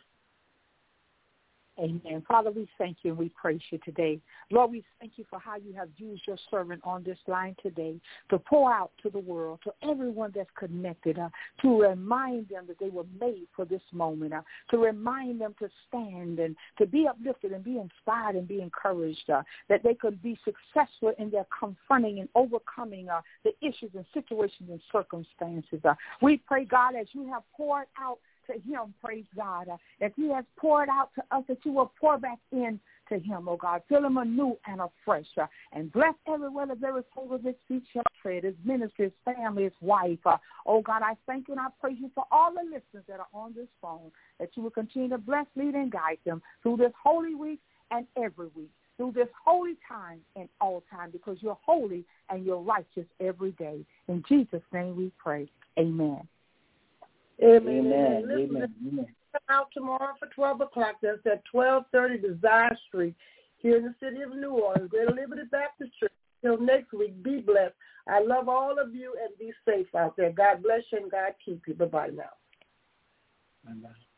Amen. Father, we thank you and we praise you today. Lord, we thank you for how you have used your servant on this line today to pour out to the world, to everyone that's connected, to remind them that they were made for this moment, to remind them to stand and to be uplifted and be inspired and be encouraged, that they could be successful in their confronting and overcoming the issues and situations and circumstances. We pray, God, as you have poured out to him, praise God, as he has poured out to us, that you will pour back in to him, oh God. Fill him anew and afresh, and bless everywhere the very soul of his feet shall tread, his ministry, his family, his wife. Oh God, I thank you and I praise you for all the listeners that are on this phone, that you will continue to bless, lead, and guide them through this holy week and every week, through this holy time and all time, because you're holy and you're righteous every day. In Jesus' name we pray. Amen. Amen. Amen. Listen, come out tomorrow for 12 o'clock. That's at 1230 Desire Street here in the city of New Orleans, Greater Liberty Baptist Church. Till next week, be blessed. I love all of you, and be safe out there. God bless you and God keep you. Bye-bye now. Bye-bye.